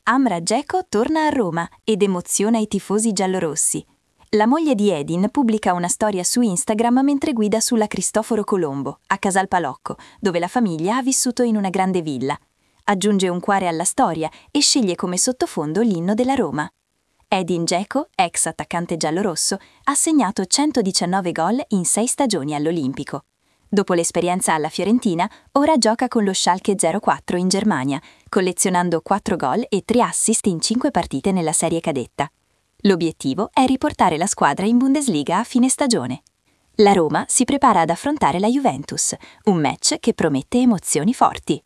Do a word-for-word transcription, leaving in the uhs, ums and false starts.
Amra Dzeko torna a Roma ed emoziona i tifosi giallorossi. La moglie di Edin pubblica una storia su Instagram mentre guida sulla Cristoforo Colombo, a Casalpalocco, dove la famiglia ha vissuto in una grande villa. Aggiunge un cuore alla storia e sceglie come sottofondo l'inno della Roma. Edin Dzeko, ex attaccante giallorosso, ha segnato centodiciannove gol in sei stagioni all'Olimpico. Dopo l'esperienza alla Fiorentina, ora gioca con lo Schalke zero quattro in Germania, collezionando quattro gol e tre assist in cinque partite nella serie cadetta. L'obiettivo è riportare la squadra in Bundesliga a fine stagione. La Roma si prepara ad affrontare la Juventus, un match che promette emozioni forti.